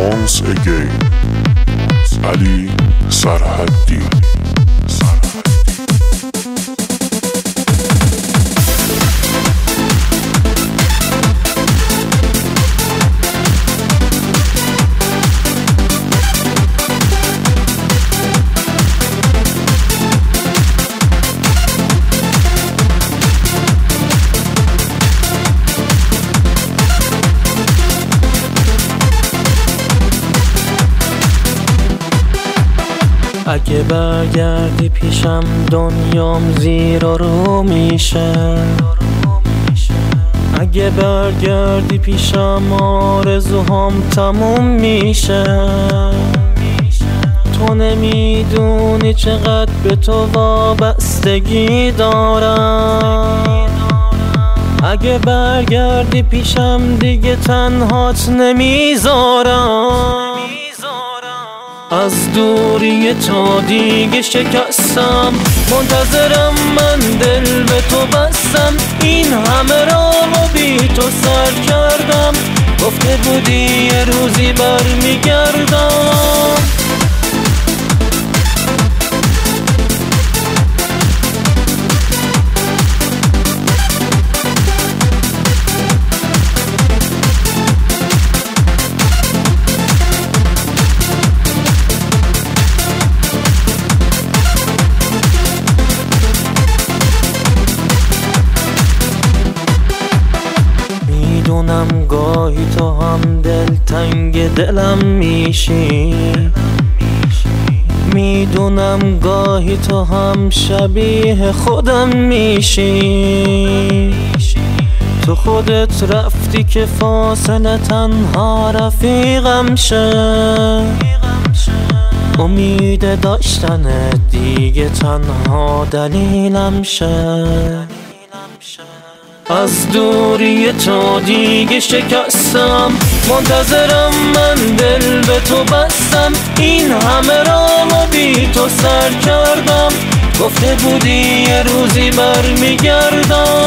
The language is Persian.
once again علی سرحدی. اگه برگردی پیشم دنیام زیر و رو میشه. اگه برگردی پیشم آرزوهام تموم میشه. تو نمیدونی چقدر به تو وابستگی دارم. اگه برگردی پیشم دیگه تنهات نمیذارم. از دوری تو دیگه شکستم، منتظرم من دل به تو بستم. این همه راه بی تو سر کردم، گفته بودی یه روزی برمیگردم. میدونم گاهی تو هم دلتنگ دلم میشی. میدونم گاهی تو هم شبیه خودم میشی. تو خودت رفتی که فاصله تنها رفیقم شه. امید داشتن دیگه تنها دلیلم شه. از دوری تو دیگه شکستم، منتظرم من دل به تو بستم. این همه راه بی تو سر کردم، گفته بودی یه روزی برمیگردم.